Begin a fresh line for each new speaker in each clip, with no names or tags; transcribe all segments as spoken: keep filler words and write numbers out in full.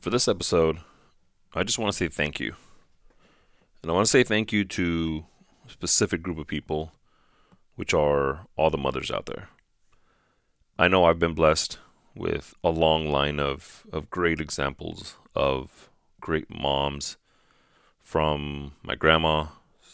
For this episode, I just want to say thank you. And I want to say thank you to a specific group of people, which are all the mothers out there. I know I've been blessed with a long line of, of great examples of great moms, from my grandma,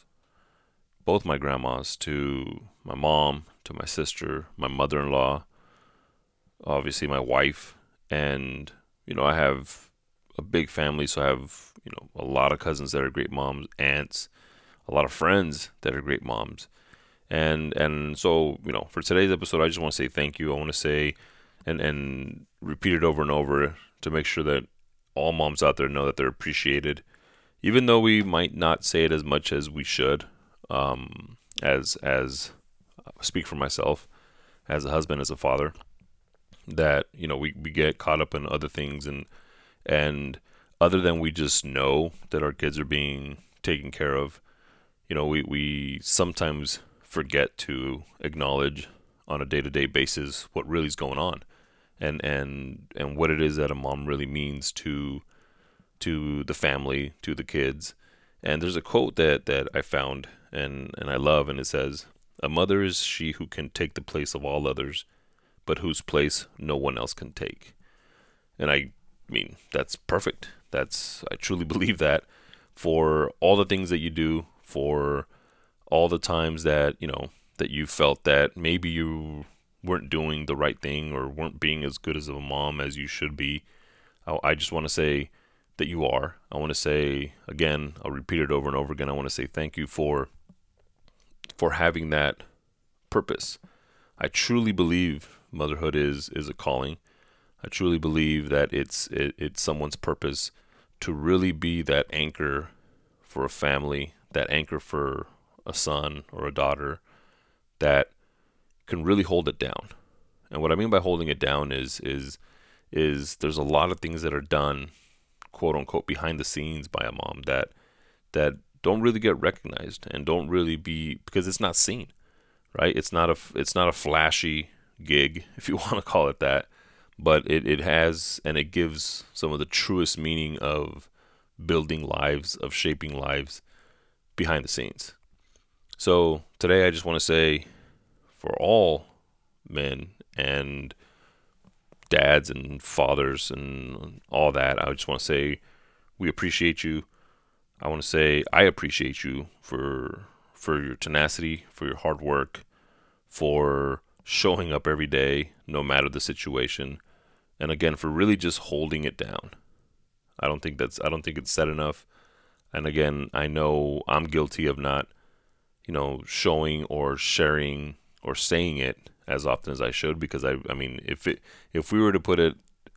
both my grandmas, to my mom, to my sister, my mother-in-law, obviously my wife, and you know I have a big family, so I have you know a lot of cousins that are great moms, aunts, a lot of friends that are great moms, and and so you know for today's episode, I just want to say thank you. I want to say and and repeat it over and over to make sure that all moms out there know that they're appreciated, even though we might not say it as much as we should. Um, as as I speak for myself, as a husband, as a father, that you know we, we get caught up in other things, and and other than we just know that our kids are being taken care of, you know we, we sometimes forget to acknowledge on a day-to-day basis what really is going on, and and and what it is that a mom really means to to the family, to the kids. And there's a quote that that I found, and and I love, and it says, "A mother is she who can take the place of all others, but whose place no one else can take." And I mean, that's perfect. That's, I truly believe that, for all the things that you do, for all the times that, you know, that you felt that maybe you weren't doing the right thing or weren't being as good as a mom as you should be. I, I just want to say that you are. I want to say, again, I'll repeat it over and over again. I want to say thank you for for having that purpose. I truly believe motherhood is is a calling. I truly believe that it's it, it's someone's purpose to really be that anchor for a family, that anchor for a son or a daughter, that can really hold it down. And what I mean by holding it down is is is there's a lot of things that are done, quote unquote, behind the scenes by a mom that that don't really get recognized and don't really be, because it's not seen, right? It's not a it's not a flashy gig, if you want to call it that, but it, it has, and it gives some of the truest meaning of building lives, of shaping lives behind the scenes. So today I just want to say, for all men and dads and fathers and all that, I just want to say we appreciate you. I want to say I appreciate you for for your tenacity, for your hard work, for showing up every day, no matter the situation, and again, for really just holding it down. I don't think that's I don't think it's said enough. And again, I know I'm guilty of not, you know, showing or sharing or saying it as often as I should, because I I mean, if it if we were to put it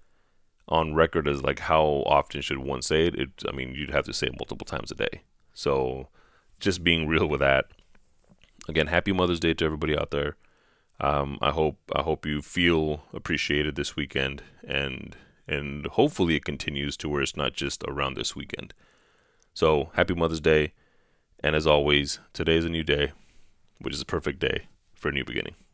on record as like how often should one say it, it I mean, you'd have to say it multiple times a day. So just being real with that. Again, happy Mother's Day to everybody out there. Um, I hope I hope you feel appreciated this weekend, and and hopefully it continues to where it's not just around this weekend. So happy Mother's Day, and as always, today is a new day, which is a perfect day for a new beginning.